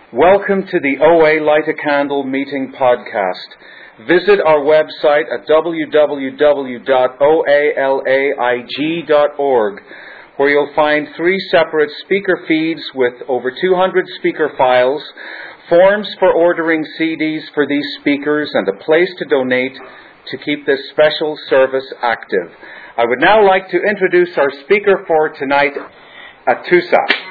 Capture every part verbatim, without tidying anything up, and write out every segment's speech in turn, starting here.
Welcome to the O A Light a Candle Meeting podcast. Visit our website at w w w dot o a laig dot org, where you'll find three separate speaker feeds with over two hundred speaker files, forms for ordering C Ds for these speakers, and a place to donate to keep this special service active. I would now like to introduce our speaker for tonight, Atusa.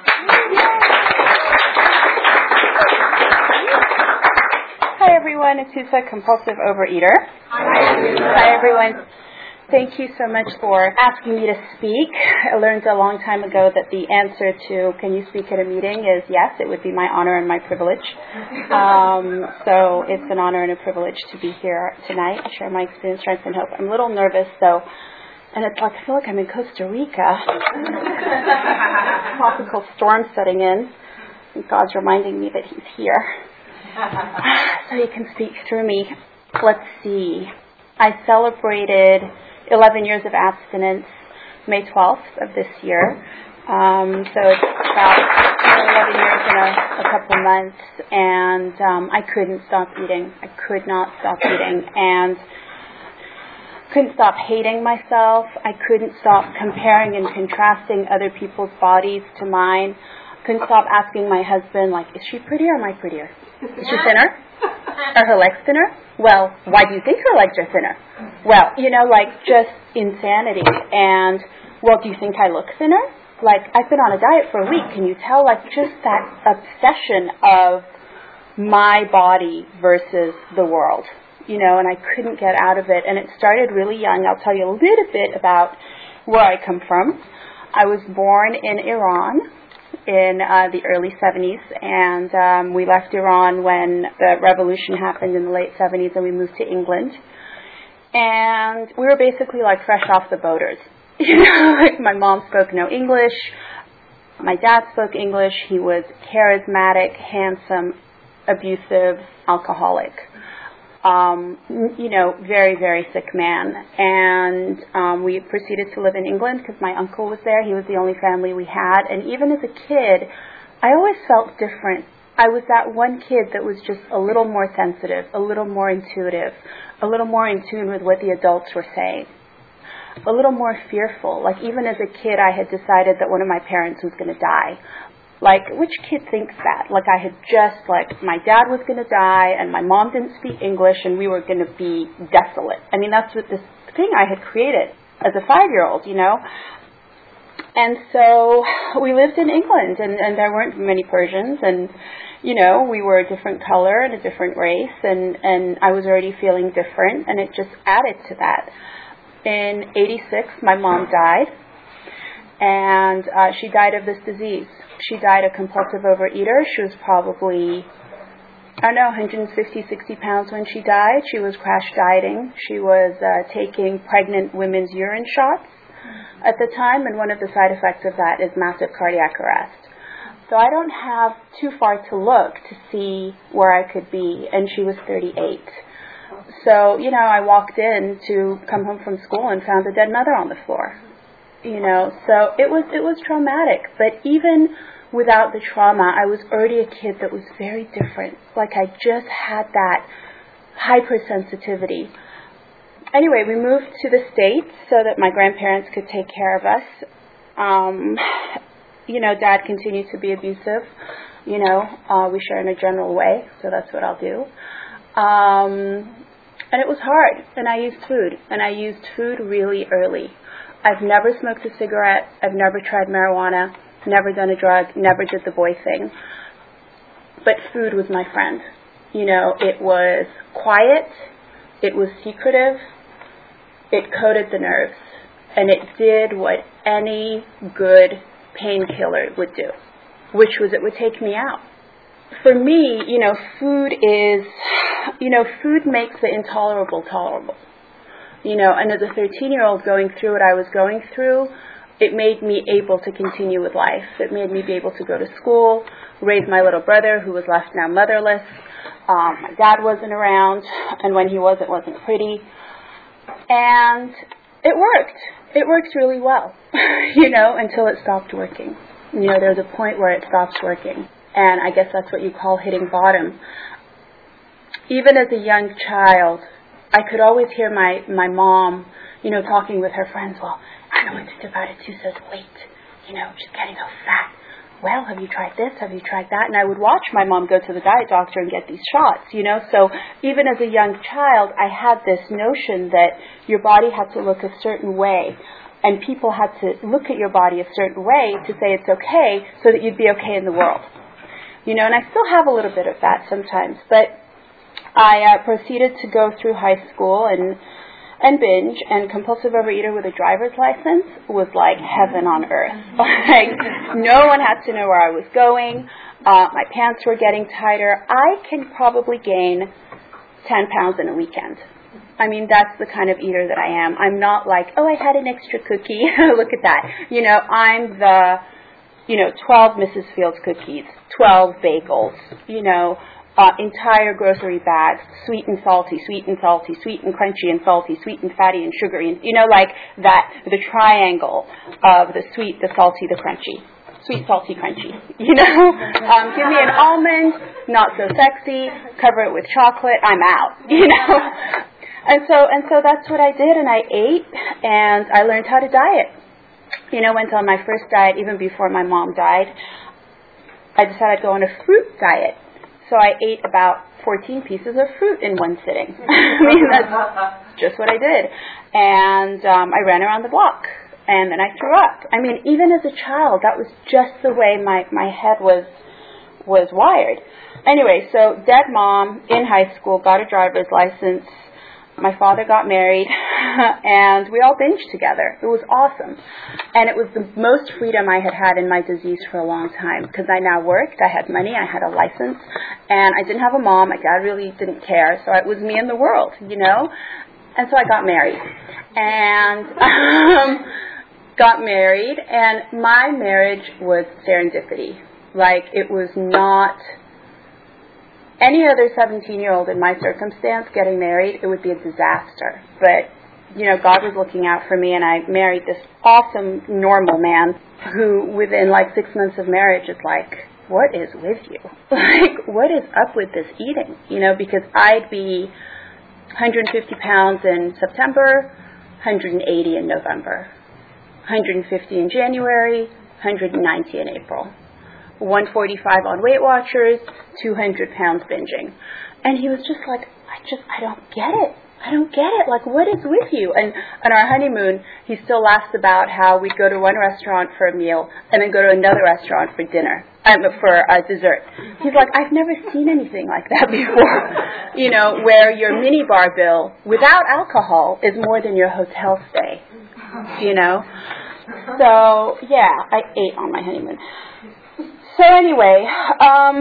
Hi everyone, Atusa, compulsive overeater. Hi everyone. Thank you so much for asking me to speak. I learned a long time ago that the answer to can you speak at a meeting is yes, it would be my honor and my privilege. Um, so it's an honor and a privilege to be here tonight, share my experience, strength, and hope. I'm a little nervous though, and it's like I feel like I'm in Costa Rica. Tropical storm setting in, and God's reminding me that He's here. So He can speak through me. Let's see. I celebrated eleven years of abstinence May twelfth of this year. Um, so it's about eleven years in a, a couple months. And um, I couldn't stop eating. I could not stop eating. And couldn't stop hating myself. I couldn't stop comparing and contrasting other people's bodies to mine. Couldn't stop asking my husband, like, is she prettier or am I prettier? Is she thinner? Are her legs thinner? Well, why do you think her legs are thinner? Well, you know, like, just insanity. And, well, do you think I look thinner? Like, I've been on a diet for a week. Can you tell, like, just that obsession of my body versus the world, you know, and I couldn't get out of it. And it started really young. I'll tell you a little bit about where I come from. I was born in Iran in uh, the early seventies, and um, we left Iran when the revolution happened in the late seventies, and we moved to England. And we were basically like fresh off the boaters. You know, like my mom spoke no English. My dad spoke English. He was charismatic, handsome, abusive, alcoholic. Um, you know, very, very sick man. And um, we proceeded to live in England because my uncle was there. He was the only family we had. And even as a kid, I always felt different. I was that one kid that was just a little more sensitive, a little more intuitive, a little more in tune with what the adults were saying, a little more fearful. Like even as a kid, I had decided that one of my parents was going to die. Like, which kid thinks that? Like, I had just, like, my dad was going to die, and my mom didn't speak English, and we were going to be desolate. I mean, that's what this thing I had created as a five-year-old, you know? And so we lived in England, and, and there weren't many Persians, and, you know, we were a different color and a different race, and, and I was already feeling different, and it just added to that. In eighty-six, my mom died, and uh, she died of this disease. She died a compulsive overeater. She was probably, I don't know, one hundred fifty, sixty pounds when she died. She was crash dieting. She was uh, taking pregnant women's urine shots at the time, and one of the side effects of that is massive cardiac arrest. So I don't have too far to look to see where I could be, and she was thirty-eight. So, you know, I walked in to come home from school and found a dead mother on the floor. You know, so it was it was traumatic. But even without the trauma, I was already a kid that was very different. Like I just had that hypersensitivity. Anyway, we moved to the States so that my grandparents could take care of us. Um, you know, Dad continued to be abusive. You know, uh, we share in a general way, so that's what I'll do. Um, and it was hard. And I used food. And I used food really early. I've never smoked a cigarette. I've never tried marijuana, never done a drug, never did the boy thing. But food was my friend. You know, it was quiet, it was secretive, it coated the nerves, and it did what any good painkiller would do, which was it would take me out. For me, you know, food is, you know, food makes the intolerable tolerable. You know, and as a thirteen-year-old going through what I was going through, it made me able to continue with life. It made me be able to go to school, raise my little brother who was left now motherless. Um, my dad wasn't around, and when he was, it wasn't pretty. And it worked. It worked really well, you know, until it stopped working. You know, there's a point where it stops working. And I guess that's what you call hitting bottom. Even as a young child, I could always hear my, my mom, you know, talking with her friends. Well, I know what about it too says weight. You know, she's getting so fat. Well, have you tried this? Have you tried that? And I would watch my mom go to the diet doctor and get these shots, you know. So even as a young child, I had this notion that your body had to look a certain way. And people had to look at your body a certain way to say it's okay so that you'd be okay in the world. You know, and I still have a little bit of that sometimes. But I uh, proceeded to go through high school and and binge, and compulsive overeater with a driver's license was like heaven on earth. Like, no one had to know where I was going. Uh, my pants were getting tighter. I can probably gain ten pounds in a weekend. I mean, that's the kind of eater that I am. I'm not like, oh, I had an extra cookie. Look at that. You know, I'm the, you know, twelve Missus Fields cookies, twelve bagels, you know, Uh, entire grocery bags, sweet and salty, sweet and salty, sweet and crunchy and salty, sweet and fatty and sugary, and, you know, like that, the triangle of the sweet, the salty, the crunchy. Sweet, salty, crunchy, you know? Um, give me an almond, not so sexy, cover it with chocolate, I'm out, you know? And so, and so that's what I did, and I ate, and I learned how to diet. You know, went on my first diet even before my mom died. I decided to go on a fruit diet. So I ate about fourteen pieces of fruit in one sitting. I mean, that's just what I did. And um, I ran around the block. And then I threw up. I mean, even as a child, that was just the way my, my head was was wired. Anyway, so dead mom in high school, got a driver's license. My father got married, and we all binged together. It was awesome. And it was the most freedom I had had in my disease for a long time, because I now worked, I had money, I had a license, and I didn't have a mom. My dad really didn't care, so it was me and the world, you know? And so I got married. And um, got married, and my marriage was serendipity. Like, it was not... Any other seventeen-year-old in my circumstance getting married, it would be a disaster. But, you know, God was looking out for me, and I married this awesome, normal man who, within like six months of marriage, is like, what is with you? Like, what is up with this eating? You know, because I'd be one hundred fifty pounds in September, one hundred eighty in November, one hundred fifty in January, one hundred ninety in April. one forty-five on Weight Watchers, two hundred pounds binging. And he was just like, I just, I don't get it. I don't get it. Like, what is with you? And on our honeymoon, he still laughs about how we'd go to one restaurant for a meal and then go to another restaurant for dinner, um, for uh, dessert. He's like, I've never seen anything like that before. You know, where your mini bar bill without alcohol is more than your hotel stay. You know? So, yeah, I ate on my honeymoon. So anyway, um,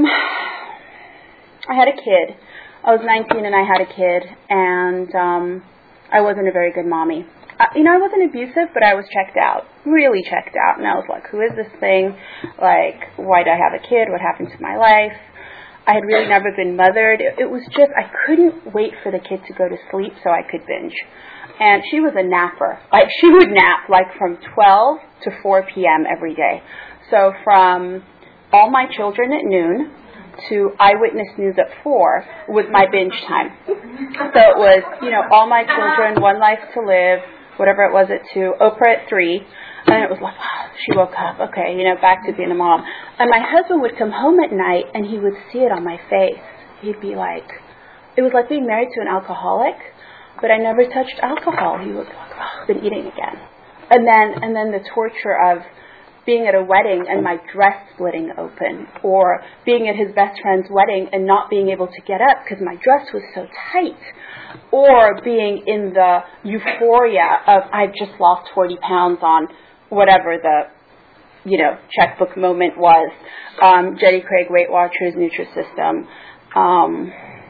I had a kid. I was nineteen and I had a kid, and um, I wasn't a very good mommy. Uh, you know, I wasn't abusive, but I was checked out, really checked out. And I was like, who is this thing? Like, why did I have a kid? What happened to my life? I had really never been mothered. It, it was just, I couldn't wait for the kid to go to sleep so I could binge. And she was a napper. Like, she would nap like from twelve to four p.m. every day. So from All My Children at noon to Eyewitness News at four was my binge time. So it was, you know, All My Children, One Life to Live, whatever it was at two, Oprah at three, and it was like, oh, she woke up, okay, you know, back to being a mom. And my husband would come home at night, and he would see it on my face. He'd be like, it was like being married to an alcoholic, but I never touched alcohol. He was like, oh, I've been eating again. And then, and then the torture of being at a wedding and my dress splitting open, or being at his best friend's wedding and not being able to get up because my dress was so tight, or being in the euphoria of I've just lost forty pounds on whatever the, you know, checkbook moment was, um, Jenny Craig, Weight Watchers, Nutrisystem. Um,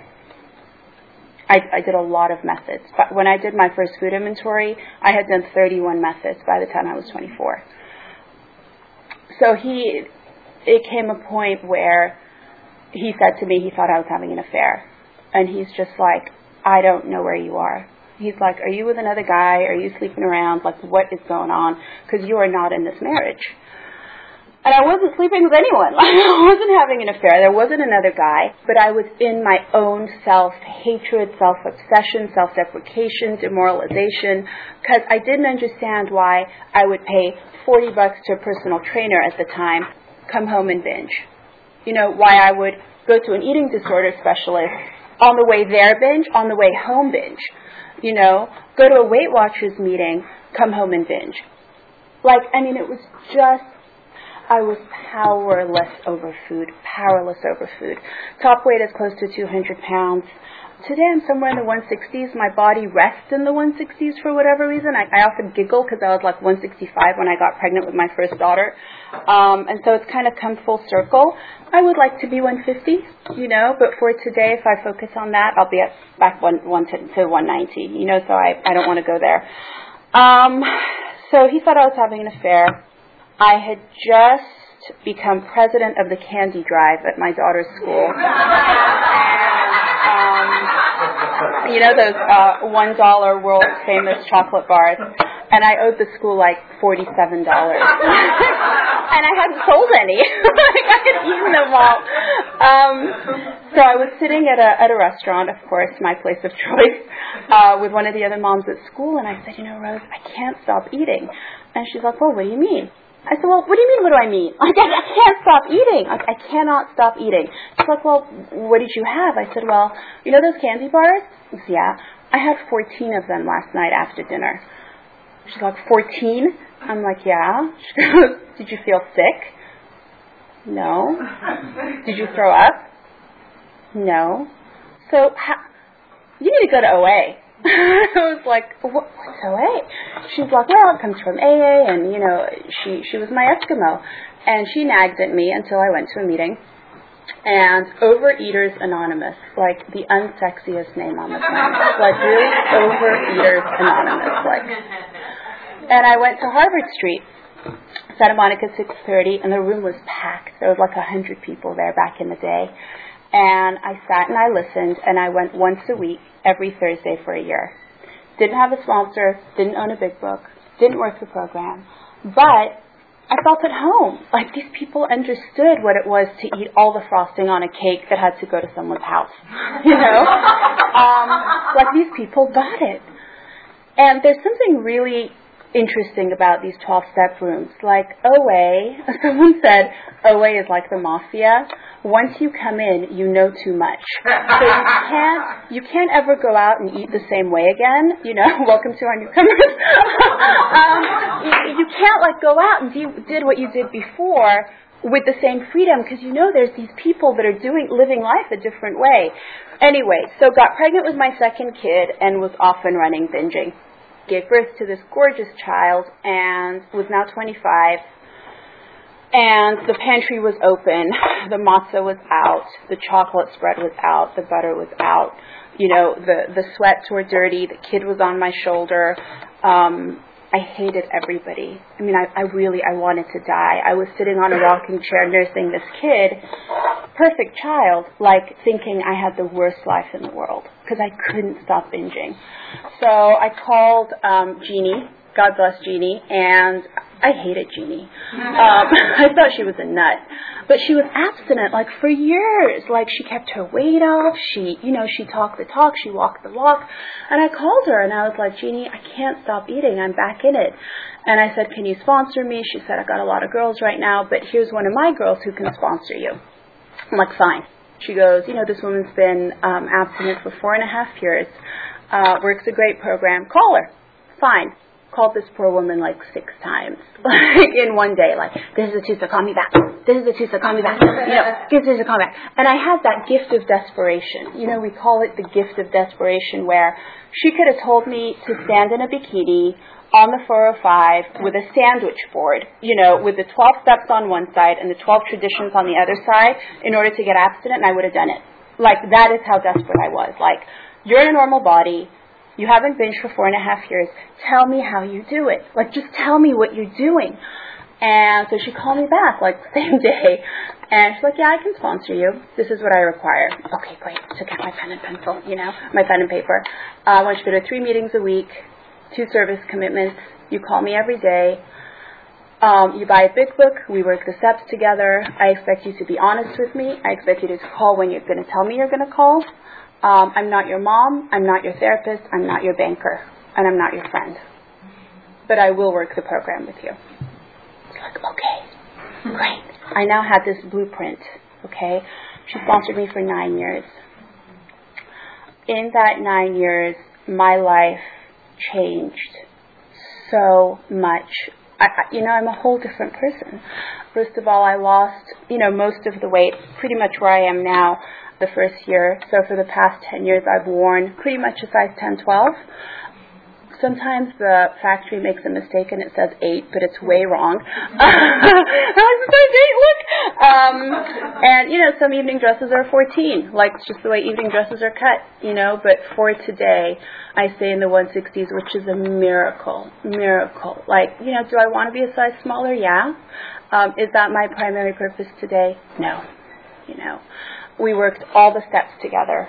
I, I did a lot of methods. But when I did my first food inventory, I had done thirty-one methods by the time I was twenty-four. So he, it came a point where he said to me he thought I was having an affair. And he's just like, I don't know where you are. He's like, are you with another guy? Are you sleeping around? Like, what is going on? Because you are not in this marriage. And I wasn't sleeping with anyone. I wasn't having an affair. There wasn't another guy. But I was in my own self-hatred, self-obsession, self-deprecation, demoralization, because I didn't understand why I would pay forty bucks to a personal trainer at the time, come home and binge. You know, why I would go to an eating disorder specialist, on the way there binge, on the way home binge. You know, go to a Weight Watchers meeting, come home and binge. Like, I mean, it was just, I was powerless over food, powerless over food. Top weight is close to two hundred pounds. Today I'm somewhere in the one sixties. My body rests in the one sixties for whatever reason. I, I often giggle because I was like one sixty-five when I got pregnant with my first daughter. Um, and so it's kind of come full circle. I would like to be one fifty, you know, but for today, if I focus on that, I'll be at back one, one to, to one ninety, you know, so I, I don't want to go there. Um, so he thought I was having an affair. I had just become president of the candy drive at my daughter's school. Um, you know, those uh, one dollar world famous chocolate bars. And I owed the school like forty-seven dollars. And I hadn't sold any. Like I had eaten them all. Um, so I was sitting at a at a restaurant, of course, my place of choice, uh, with one of the other moms at school. And I said, you know, Rose, I can't stop eating. And she's like, well, what do you mean? I said, well, what do you mean, what do I mean? Like, I, I can't stop eating. Like, I cannot stop eating. She's like, well, what did you have? I said, well, you know those candy bars? I said, yeah. I had fourteen of them last night after dinner. She's like, fourteen? I'm like, yeah. She goes, did you feel sick? No. Did you throw up? No. So, ha- you need to go to O A. I was like, what, what's O A? She's like, well, it comes from A A, and, you know, she, she was my Eskimo. And she nagged at me until I went to a meeting. And Overeaters Anonymous, like the unsexiest name on the planet. Like, really? Overeaters Anonymous. Like. And I went to Harvard Street, Santa Monica six thirty, and the room was packed. There was like a hundred people there back in the day. And I sat and I listened, and I went once a week, every Thursday for a year. Didn't have a sponsor, didn't own a big book, didn't work the program, but I felt at home. Like, these people understood what it was to eat all the frosting on a cake that had to go to someone's house. You know? um, like, these people got it. And there's something really interesting about these twelve-step rooms. Like, O A, someone said O A is like the mafia. Once you come in, you know too much. So you can't, you can't ever go out and eat the same way again. You know, welcome to our newcomers. um, you, you can't, like, go out and do did what you did before with the same freedom, because you know there's these people that are doing living life a different way. Anyway, so got pregnant with my second kid and was off and running binging. Gave birth to this gorgeous child and was now twenty-five. And the pantry was open. The matzah was out. The chocolate spread was out. The butter was out. You know, the, the sweats were dirty. The kid was on my shoulder. Um, I hated everybody. I mean, I, I really, I wanted to die. I was sitting on a rocking chair nursing this kid, perfect child, like thinking I had the worst life in the world because I couldn't stop binging. So I called um, Jeannie, God bless Jeannie, and I hated Jeannie. Um, I thought she was a nut. But she was abstinent, like, for years. Like, she kept her weight off. She, you know, she talked the talk. She walked the walk. And I called her, and I was like, Jeannie, I can't stop eating. I'm back in it. And I said, can you sponsor me? She said, I've got a lot of girls right now, but here's one of my girls who can sponsor you. I'm like, fine. She goes, you know, this woman's been um, abstinent for four and a half years. Uh, works a great program. Call her. Fine. Called this poor woman like six times, like in one day, like, this is a Tuesday, call me back. This is a Tuesday, call me back. You know, this is a call back. And I had that gift of desperation. You know, we call it the gift of desperation, where she could have told me to stand in a bikini on the four oh five with a sandwich board, you know, with the twelve steps on one side and the twelve traditions on the other side in order to get abstinent, and I would have done it. Like, that is how desperate I was. Like, you're in a normal body. You haven't binged for four and a half years. Tell me how you do it. Like, just tell me what you're doing. And so she called me back, like, the same day. And she's like, yeah, I can sponsor you. This is what I require. Okay, great. Took out my pen and pencil, you know, my pen and paper. Uh, I want you to go to three meetings a week, two service commitments. You call me every day. Um, you buy a big book. We work the steps together. I expect you to be honest with me. I expect you to call when you're going to tell me you're going to call. Um, I'm not your mom. I'm not your therapist. I'm not your banker. And I'm not your friend. But I will work the program with you. It's like, okay, great. I now have this blueprint, okay? She sponsored me for nine years. In that nine years, my life changed so much. I, you know, I'm a whole different person. First of all, I lost, you know, most of the weight, pretty much where I am now the first year. So for the past ten years, I've worn pretty much a size ten, twelve. Sometimes the factory makes a mistake and it says eight, but it's way wrong. How's the size eight look? Um, and, you know, some evening dresses are fourteen. Like, it's just the way evening dresses are cut, you know. But for today, I stay in the one sixties, which is a miracle. Miracle. Like, you know, do I want to be a size smaller? Yeah. Um, is that my primary purpose today? No. You know, we worked all the steps together.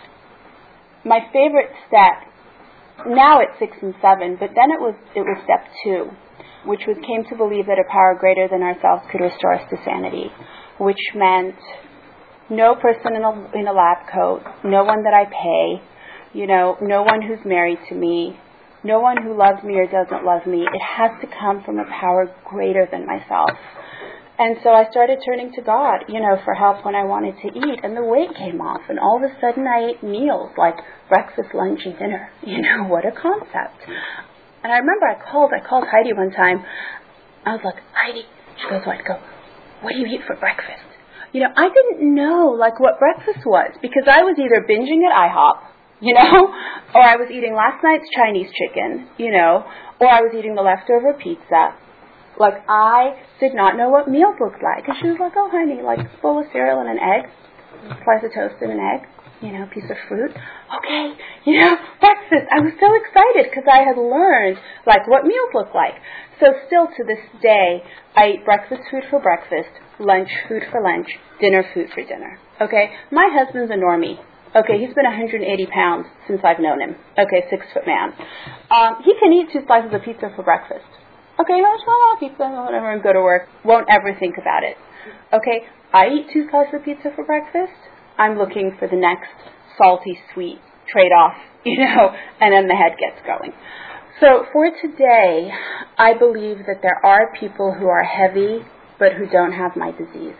My favorite step, now it's six and seven, but then it was it was step two, which was came to believe that a power greater than ourselves could restore us to sanity, which meant no person in a, in a lab coat, no one that I pay, you know, no one who's married to me, no one who loves me or doesn't love me. It has to come from a power greater than myself. And so I started turning to God, you know, for help when I wanted to eat, and the weight came off, and all of a sudden I ate meals like breakfast, lunch, and dinner. You know, what a concept. And I remember I called, I called Heidi one time. I was like, Heidi, she goes, what? I go, what do you eat for breakfast? You know, I didn't know, like, what breakfast was, because I was either binging at IHOP, you know, or I was eating last night's Chinese chicken, you know, or I was eating the leftover pizza. Like, I did not know what meals looked like. And she was like, oh, honey, like, a bowl of cereal and an egg, a slice of toast and an egg, you know, a piece of fruit. Okay, you know, breakfast. I was so excited because I had learned, like, what meals look like. So still to this day, I eat breakfast food for breakfast, lunch food for lunch, dinner food for dinner. Okay, my husband's a normie. Okay, he's been one hundred eighty pounds since I've known him. Okay, six-foot man. Um, he can eat two slices of pizza for breakfast. Okay, I'll just go pizza, whatever, and go to work. Won't ever think about it. Okay, I eat two slices of pizza for breakfast. I'm looking for the next salty, sweet trade-off, you know, and then the head gets going. So for today, I believe that there are people who are heavy but who don't have my disease.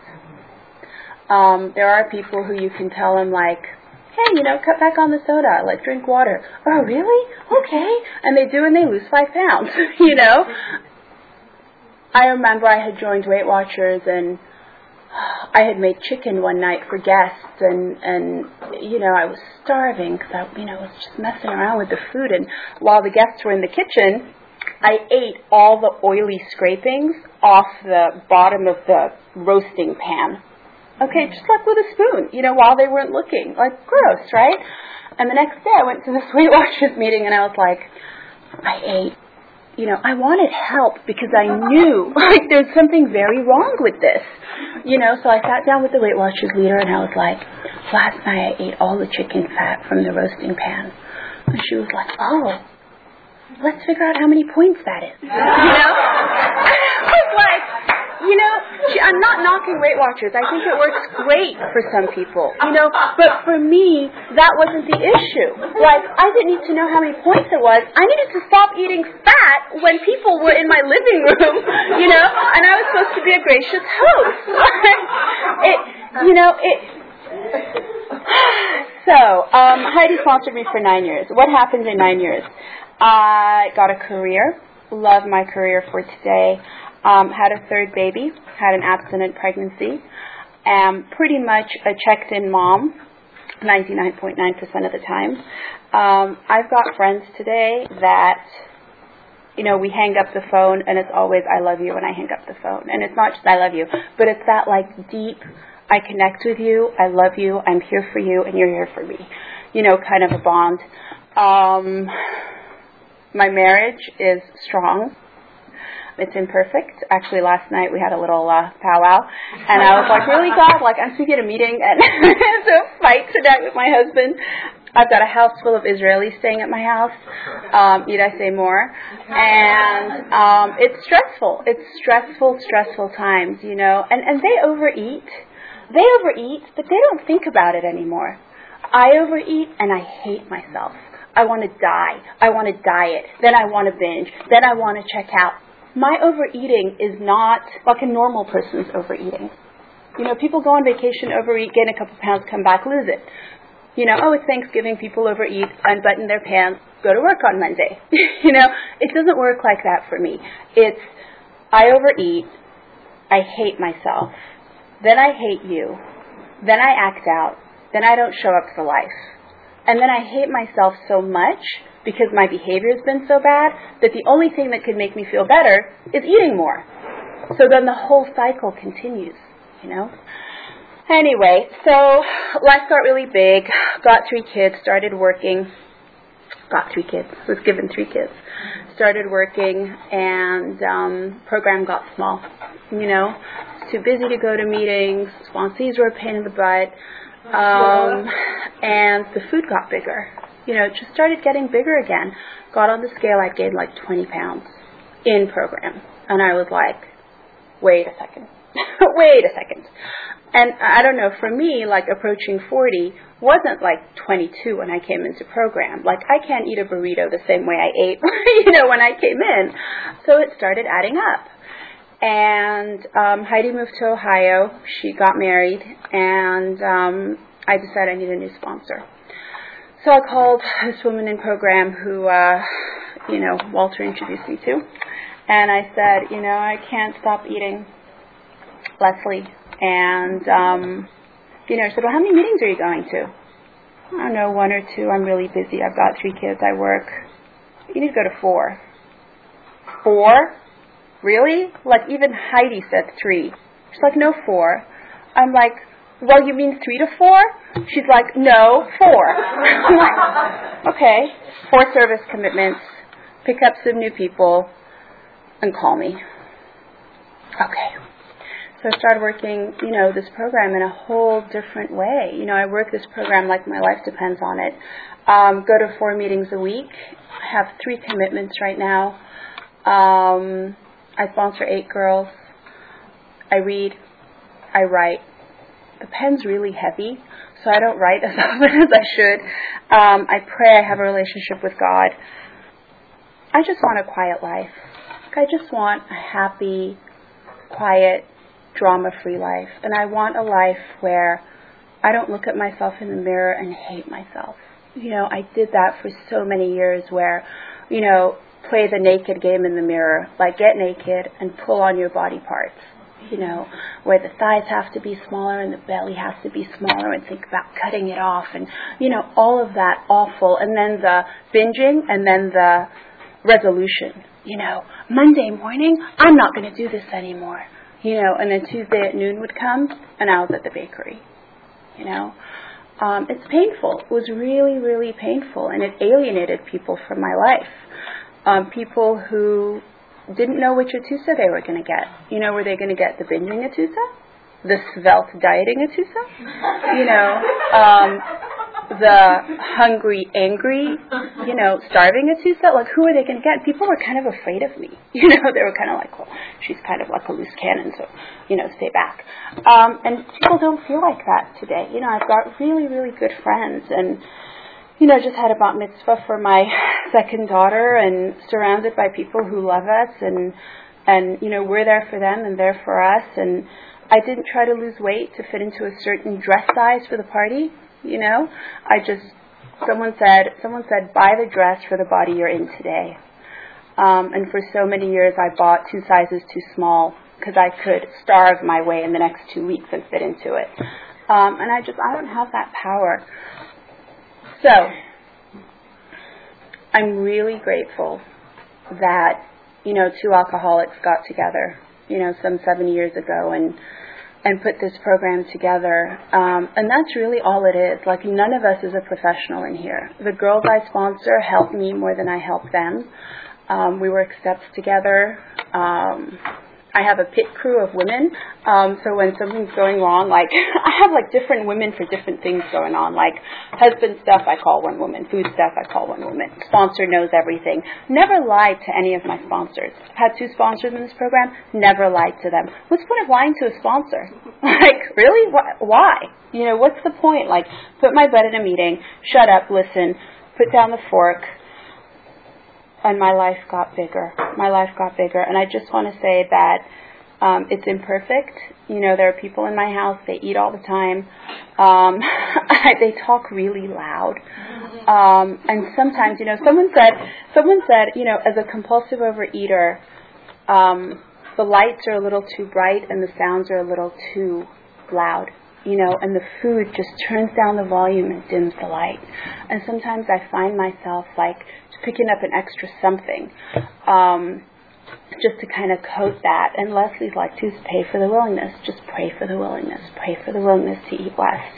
Um, there are people who you can tell them, like, hey, you know, cut back on the soda, like, drink water. Oh, really? Okay. And they do, and they lose five pounds, you know. I remember I had joined Weight Watchers, and I had made chicken one night for guests, and, and you know, I was starving because I, you know, was just messing around with the food. And while the guests were in the kitchen, I ate all the oily scrapings off the bottom of the roasting pan. Okay, just like with a spoon, you know, while they weren't looking. Like, gross, right? And the next day I went to this Weight Watchers meeting, and I was like, I ate, you know, I wanted help because I knew, like, there's something very wrong with this. You know, so I sat down with the Weight Watchers leader, and I was like, last night I ate all the chicken fat from the roasting pan. And she was like, oh, let's figure out how many points that is. You know? I was like, you know, I'm not knocking Weight Watchers. I think it works great for some people, you know, but for me, that wasn't the issue. Like, I didn't need to know how many points it was. I needed to stop eating fat when people were in my living room, you know, and I was supposed to be a gracious host. it, you know, it... So, um, Heidi sponsored me for nine years. What happened in nine years? I got a career. Love my career for today. Um, had a third baby, had an abstinent pregnancy, um, pretty much a checked-in mom, ninety-nine point nine percent of the time. Um, I've got friends today that, you know, we hang up the phone, and it's always, I love you when I hang up the phone. And it's not just I love you, but it's that, like, deep, I connect with you, I love you, I'm here for you, and you're here for me, you know, kind of a bond. Um, my marriage is strong. It's imperfect. Actually, last night we had a little uh, powwow, and I was like, really, God? Like, I'm speaking at a meeting, and it's a fight tonight with my husband. I've got a house full of Israelis staying at my house. Um, need I say more? And um, it's stressful. It's stressful, stressful times, you know. And, and they overeat. They overeat, but they don't think about it anymore. I overeat, and I hate myself. I want to die. I want to diet. Then I want to binge. Then I want to check out. My overeating is not like a normal person's overeating. You know, people go on vacation, overeat, gain a couple pounds, come back, lose it. You know, oh, it's Thanksgiving, people overeat, unbutton their pants, go to work on Monday. You know, it doesn't work like that for me. It's, I overeat, I hate myself, then I hate you, then I act out, then I don't show up for life. And then I hate myself so much because my behavior has been so bad that the only thing that could make me feel better is eating more. So then the whole cycle continues, you know. Anyway, so life got really big, got three kids, started working, got three kids, was given three kids, started working, and um, program got small, you know. Too busy to go to meetings, sponsees were a pain in the butt, um, and the food got bigger. You know, it just started getting bigger again. Got on the scale, I gained like twenty pounds in program. And I was like, wait a second. wait a second. And I don't know, for me, like approaching forty wasn't like twenty-two when I came into program. Like I can't eat a burrito the same way I ate, you know, when I came in. So it started adding up. And um, Heidi moved to Ohio. She got married. And um, I decided I need a new sponsor. So I called this woman in program who, uh, you know, Walter introduced me to. And I said, you know, I can't stop eating, Leslie. And, um, you know, she said, well, how many meetings are you going to? I don't know, one or two. I'm really busy. I've got three kids. I work. You need to go to four. Four? Really? Like even Heidi said three. She's like, no, four. I'm like, well, you mean three to four? She's like, no, four. I'm like, okay, four service commitments, pick up some new people, and call me. Okay. So I started working, you know, this program in a whole different way. You know, I work this program like my life depends on it. Um, go to four meetings a week. I have three commitments right now. Um, I sponsor eight girls. I read. I write. The pen's really heavy, so I don't write as often as I should. Um, I pray. I have a relationship with God. I just want a quiet life. I just want a happy, quiet, drama-free life. And I want a life where I don't look at myself in the mirror and hate myself. You know, I did that for so many years where, you know, play the naked game in the mirror. Like get naked and pull on your body parts. You know, where the thighs have to be smaller and the belly has to be smaller and think about cutting it off and, you know, all of that awful. And then the binging and then the resolution. You know, Monday morning, I'm not going to do this anymore. You know, and then Tuesday at noon would come and I was at the bakery. You know, um, it's painful. It was really, really painful, and it alienated people from my life. Um, people who didn't know which Atusa they were going to get. You know, were they going to get the binging Atusa? The svelte dieting Atusa? You know, um, the hungry, angry, you know, starving Atusa? Like, who are they going to get? People were kind of afraid of me. You know, they were kind of like, well, she's kind of like a loose cannon, so, you know, stay back. Um, and people don't feel like that today. You know, I've got really, really good friends, and you know, just had a bat mitzvah for my second daughter and surrounded by people who love us and, and, you know, we're there for them and they're for us. And I didn't try to lose weight to fit into a certain dress size for the party, you know. I just, someone said, someone said, buy the dress for the body you're in today. Um, and for so many years I bought two sizes too small because I could starve my way in the next two weeks and fit into it. Um, and I just, I don't have that power. So, I'm really grateful that, you know, two alcoholics got together, you know, some seven years ago and and put this program together. Um, and that's really all it is. Like, none of us is a professional in here. The girls I sponsor help me more than I help them. Um, we work steps together. Um, I have a pit crew of women. Um, so when something's going wrong, like I have like different women for different things going on. Like husband stuff, I call one woman. Food stuff, I call one woman. Sponsor knows everything. Never lied to any of my sponsors. I've had two sponsors in this program. Never lied to them. What's the point of lying to a sponsor? Like, really? Why? You know, what's the point? Like, put my butt in a meeting, shut up, listen, put down the fork, and my life got bigger. My life got bigger. And I just want to say that um, it's imperfect. You know, there are people in my house, they eat all the time. Um, they talk really loud. Um, and sometimes, you know, someone said, someone said, you know, as a compulsive overeater, um, the lights are a little too bright and the sounds are a little too loud. You know, and the food just turns down the volume and dims the light. And sometimes I find myself like picking up an extra something um, just to kind of coat that. And Leslie's like, just pay for the willingness. Just pray for the willingness. Pray for the willingness to eat less.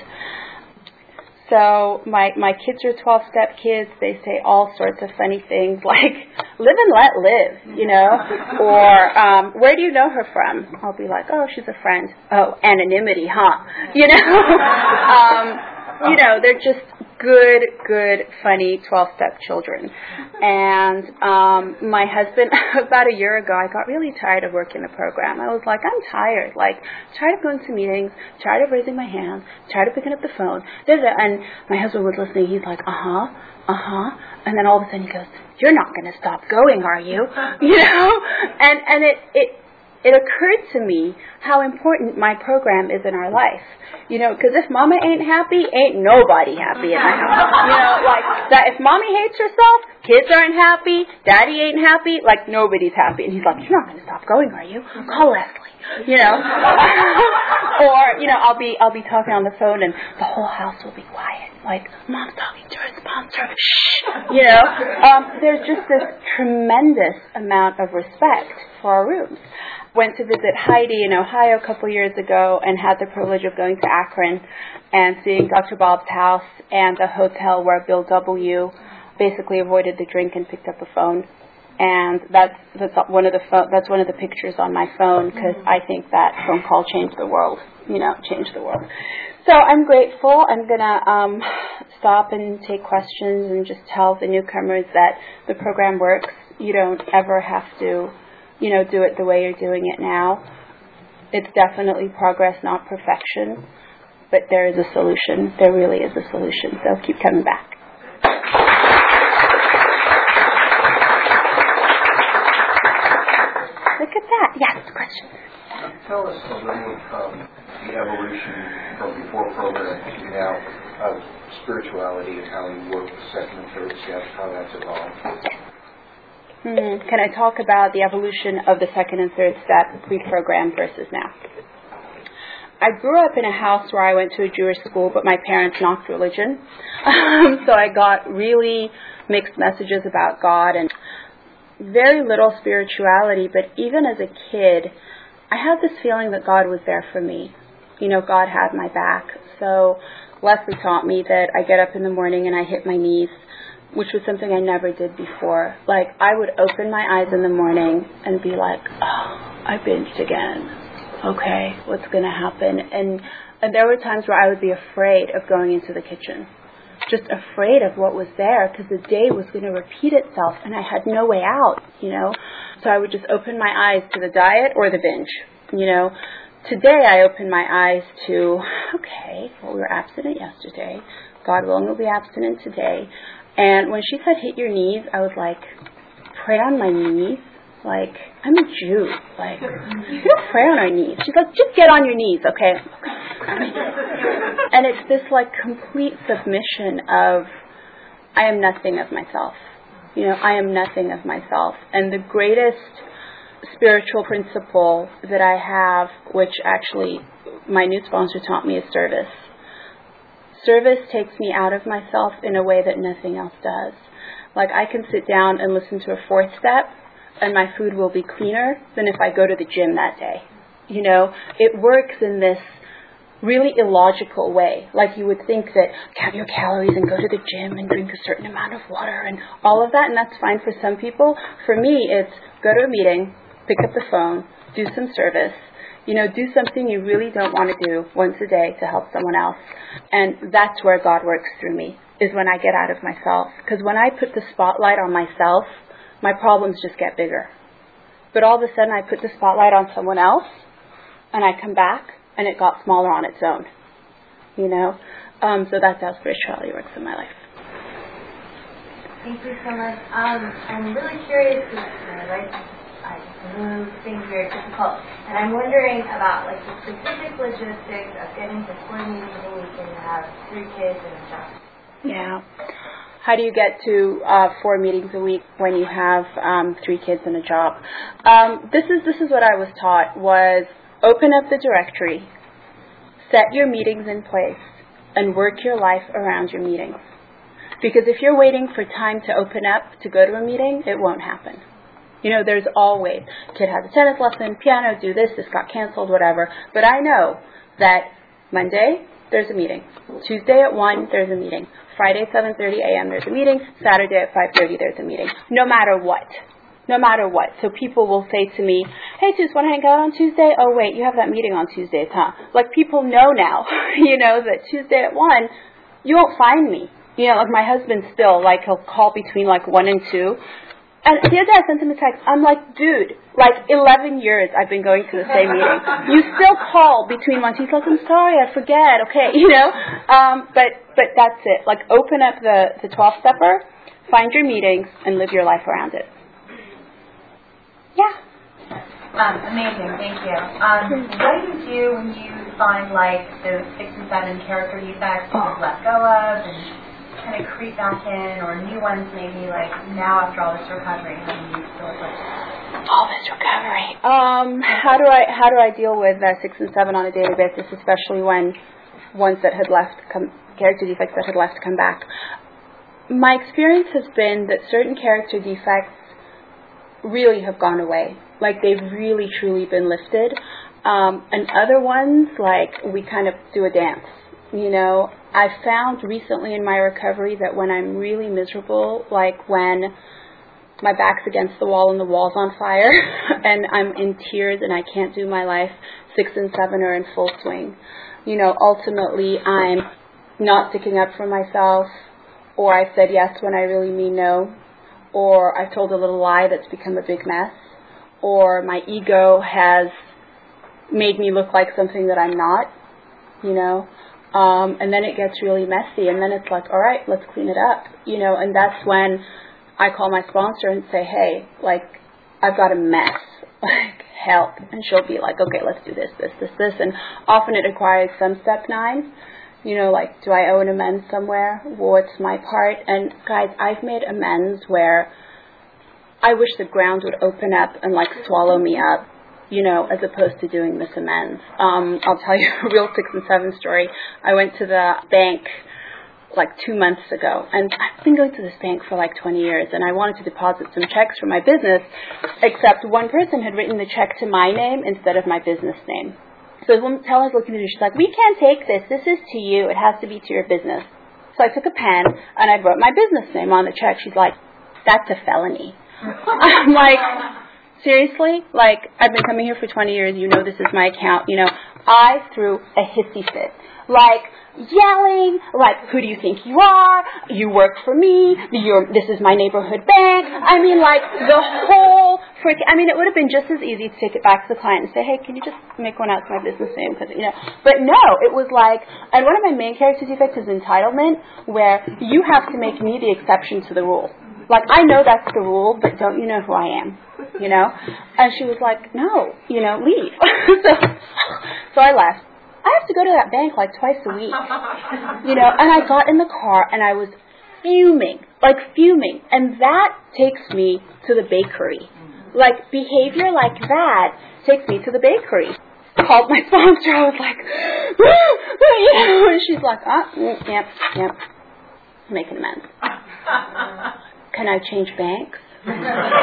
So my, my kids are twelve-step kids. They say all sorts of funny things like, live and let live, you know. Or, um, where do you know her from? I'll be like, oh, she's a friend. Oh, anonymity, huh? You know. um, you know, they're just good, good, funny twelve-step children. And um, my husband, about a year ago, I got really tired of working the program. I was like, I'm tired. Like, tired of going to meetings, tired of raising my hand, tired of picking up the phone. And my husband was listening. He's like, uh-huh, uh-huh. And then all of a sudden he goes, you're not going to stop going, are you? You know? And, and it... it It occurred to me how important my program is in our life. You know, because if Mama ain't happy, ain't nobody happy in my house. You know, like, that if Mommy hates herself, kids aren't happy, Daddy ain't happy, like, nobody's happy. And he's like, you're not going to stop going, are you? Call Leslie. You know? Or, you know, I'll be I'll be talking on the phone and the whole house will be quiet. Like, Mom's talking to her sponsor. Shh. You know? Um, there's just this tremendous amount of respect for our rooms. Went to visit Heidi in Ohio a couple years ago and had the privilege of going to Akron and seeing Doctor Bob's house and the hotel where Bill W. basically avoided the drink and picked up a phone. And that's that's one of the pho- that's one of the pictures on my phone because I think that phone call changed the world. You know, changed the world. So I'm grateful. I'm gonna um, stop and take questions and just tell the newcomers that the program works. You don't ever have to, you know, do it the way you're doing it now. It's definitely progress, not perfection. But there is a solution. There really is a solution. So keep coming back. Look at that. Yes, question. Tell us a little of um, the evolution from before program to now of spirituality and how you work with second and third steps, how that's evolved. Hmm. Can I talk about the evolution of the second and third step pre-program versus now? I grew up in a house where I went to a Jewish school, but my parents knocked religion. Um, so I got really mixed messages about God and very little spirituality. But even as a kid, I had this feeling that God was there for me. You know, God had my back. So Leslie taught me that I get up in the morning and I hit my knees, which was something I never did before. Like, I would open my eyes in the morning and be like, oh, I binged again. Okay, what's going to happen? And, and there were times where I would be afraid of going into the kitchen. Just afraid of what was there because the day was going to repeat itself and I had no way out, you know. So I would just open my eyes to the diet or the binge, you know. Today I open my eyes to, okay, well, we were abstinent yesterday. God willing, we'll be abstinent today. And when she said hit your knees, I was like, pray on my knees? Like, I'm a Jew. Like, you don't pray on our knees. She's like, just get on your knees, okay? And it's this, like, complete submission of, I am nothing of myself. You know, I am nothing of myself. And the greatest spiritual principle that I have, which actually my new sponsor taught me, is service. Service takes me out of myself in a way that nothing else does. Like, I can sit down and listen to a fourth step, and my food will be cleaner than if I go to the gym that day. You know, it works in this really illogical way. Like, you would think that count your calories and go to the gym and drink a certain amount of water and all of that, and that's fine for some people. For me, it's go to a meeting, pick up the phone, do some service, you know, do something you really don't want to do once a day to help someone else. And that's where God works through me, is when I get out of myself. Because when I put the spotlight on myself, my problems just get bigger. But all of a sudden I put the spotlight on someone else, and I come back, and it got smaller on its own. You know? Um, so that's how spirituality works in my life. Thank you so much. Um, I'm really curious because my life I move, things are very difficult, and I'm wondering about like the specific logistics of getting to four meetings a week and you have three kids and a job. Yeah. How do you get to uh, four meetings a week when you have um, three kids and a job? Um, this is this is what I was taught, was open up the directory, set your meetings in place, and work your life around your meetings. Because if you're waiting for time to open up to go to a meeting, it won't happen. You know, there's always, kid has a tennis lesson, piano, do this, this got canceled, whatever. But I know that Monday, there's a meeting. Tuesday at one, there's a meeting. Friday at seven thirty a.m., there's a meeting. Saturday at five thirty, there's a meeting. No matter what. No matter what. So people will say to me, hey, Tus, want to hang out on Tuesday? Oh, wait, you have that meeting on Tuesdays, huh? Like, people know now, you know, that Tuesday at one, you won't find me. You know, like my husband still, like, he'll call between, like, one and two. And the other day I sent him a text. I'm like, dude, like eleven years I've been going to the same meeting. You still call between one. He's like, I'm sorry, I forget. Okay, you know. Um, but but that's it. Like, open up the the twelve-stepper, find your meetings, and live your life around it. Yeah. Um, amazing, thank you. Um, what do you do when you find like those six and seven character defects that you've let go of and kind of creep back in, or new ones maybe, like now after all this recovery, how do you still like all this recovery? Um, how do I how do I deal with uh, six and seven on a daily basis, especially when ones that had left come character defects that had left come back? My experience has been that certain character defects really have gone away, like they've really truly been lifted, um, and other ones, like we kind of do a dance. You know, I found recently in my recovery that when I'm really miserable, like when my back's against the wall and the wall's on fire and I'm in tears and I can't do my life, six and seven are in full swing. You know, ultimately I'm not sticking up for myself, or I've said yes when I really mean no, or I've told a little lie that's become a big mess, or my ego has made me look like something that I'm not, you know. Um, and then it gets really messy, and then it's like, all right, let's clean it up, you know, and that's when I call my sponsor and say, hey, like, I've got a mess, like, help, and she'll be like, okay, let's do this, this, this, this, and often it requires some step nine, you know, like, do I owe an amends somewhere? What's my part? And guys, I've made amends where I wish the ground would open up and, like, swallow me up, you know, as opposed to doing this amends. Um, I'll tell you a real six and seven story. I went to the bank like two months ago, and I've been going to this bank for like twenty years, and I wanted to deposit some checks for my business, except one person had written the check to my name instead of my business name. So the teller's looking at me, she's like, we can't take this. This is to you. It has to be to your business. So I took a pen, and I wrote my business name on the check. She's like, that's a felony. I'm like, seriously? Like, I've been coming here for twenty years. You know this is my account. You know, I threw a hissy fit. Like, yelling, like, who do you think you are? You work for me. You're, this is my neighborhood bank. I mean, like, the whole freak. I mean, it would have been just as easy to take it back to the client and say, hey, can you just make one out to my business name? Because, you know, but no, it was like, and one of my main character defects is entitlement, where you have to make me the exception to the rule. Like, I know that's the rule, but don't you know who I am? You know? And she was like, no, you know, leave. so, so I left. I have to go to that bank like twice a week. You know, and I got in the car and I was fuming, like fuming. And that takes me to the bakery. Like, behavior like that takes me to the bakery. Called my sponsor. I was like, you know, and she's like, oh, mm, yep, yep. Making amends. Can I change banks? She's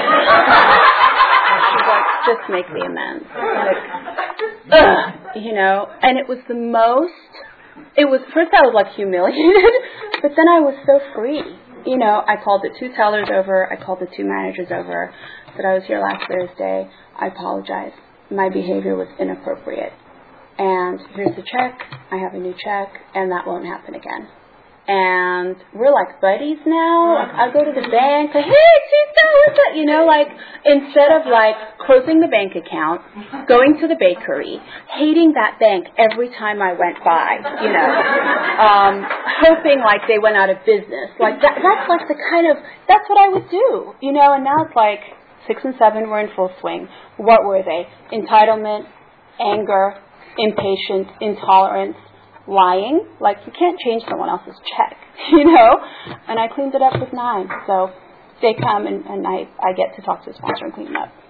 like, just make the amends. Like, ugh, you know, and it was the most, it was, first I was like humiliated, but then I was so free. you know, I called the two tellers over. I called the two managers over. Said I was here last Thursday. I apologize. My behavior was inappropriate. And here's the check. I have a new check, and that won't happen again. And we're like buddies now. Like, I go to the bank, like, hey, Tita, what's up? You know, like, instead of like closing the bank account, going to the bakery, hating that bank every time I went by, you know, um, hoping like they went out of business. Like that, that's like the kind of, that's what I would do, you know, and now it's like six and seven were in full swing. What were they? Entitlement, anger, impatience, intolerance, lying. Like, you can't change someone else's check, you know? And I cleaned it up with nine. So they come and, and I, I get to talk to the sponsor and clean it up.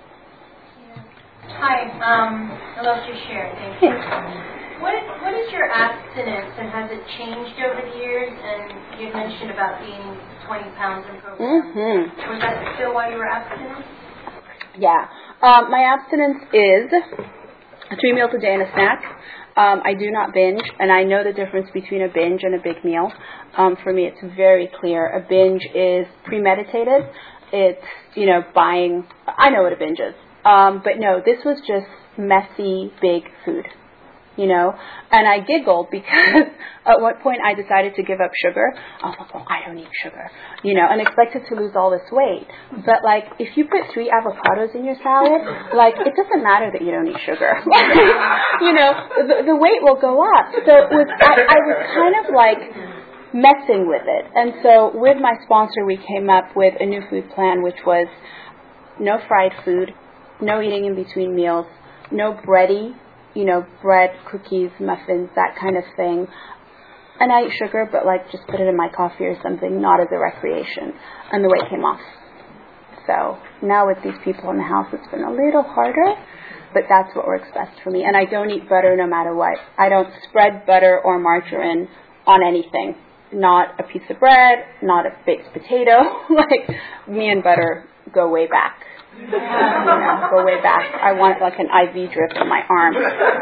Hi, um, I love your share. Thank you. What is, what is your abstinence, and has it changed over the years? And you mentioned about being twenty pounds in program. Mm-hmm. Was that still while you were abstinent? Yeah. Um, my abstinence is three meals a day and a snack. Um, I do not binge, and I know the difference between a binge and a big meal. Um, for me, it's very clear. A binge is premeditated. It's, you know, buying. I know what a binge is. Um, but no, this was just messy, big food, you know. And I giggled because at one point I decided to give up sugar. I was like, well, I don't eat sugar, you know, and expected to lose all this weight. But, like, if you put three avocados in your salad, like, it doesn't matter that you don't eat sugar. You know, the, the weight will go up. So it was, I, I was kind of, like, messing with it. And so with my sponsor, we came up with a new food plan, which was no fried food, no eating in between meals, no bready, you know, bread, cookies, muffins, that kind of thing. And I eat sugar, but like just put it in my coffee or something, not as a recreation. And the weight came off. So now with these people in the house, it's been a little harder, but that's what works best for me. And I don't eat butter no matter what. I don't spread butter or margarine on anything. Not a piece of bread, not a baked potato. Like, me and butter go way back. You know, go way back. I want like an I V drip in my arm.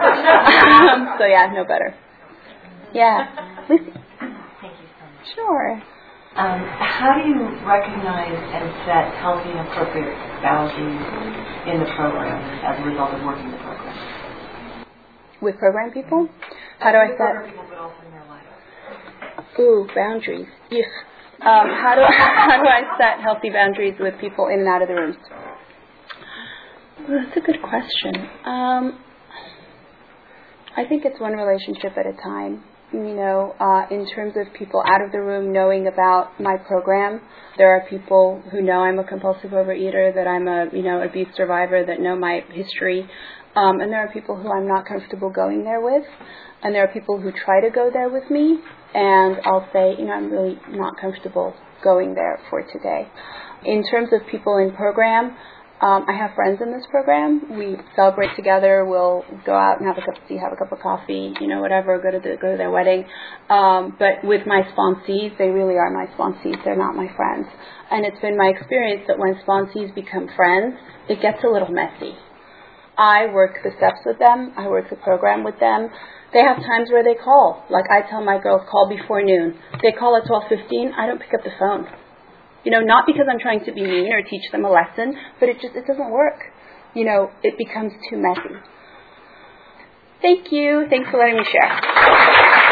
um, so yeah, no better. Yeah. Lucy. Thank you so much. Sure. Um, how do you recognize and set healthy and appropriate boundaries in the program as a result of working the program? With program people? How do I set? People, but also in their life. Ooh, boundaries. Yes. Um, how do I, how do I set healthy boundaries with people in and out of the rooms? Well, that's a good question. Um, I think it's one relationship at a time. You know, uh, in terms of people out of the room knowing about my program, there are people who know I'm a compulsive overeater, that I'm a, you know, abuse survivor, that know my history. Um, and there are people who I'm not comfortable going there with. And there are people who try to go there with me. And I'll say, you know, I'm really not comfortable going there for today. In terms of people in program, Um, I have friends in this program. We celebrate together. We'll go out and have a cup of tea, have a cup of coffee, you know, whatever, go to the, go to their wedding. Um, but with my sponsees, they really are my sponsees. They're not my friends. And it's been my experience that when sponsees become friends, it gets a little messy. I work the steps with them. I work the program with them. They have times where they call. Like I tell my girls, call before noon. They call at twelve fifteen. I don't pick up the phone. You know, not because I'm trying to be mean or teach them a lesson, but it just, it doesn't work. You know, it becomes too messy. Thank you. Thanks for letting me share.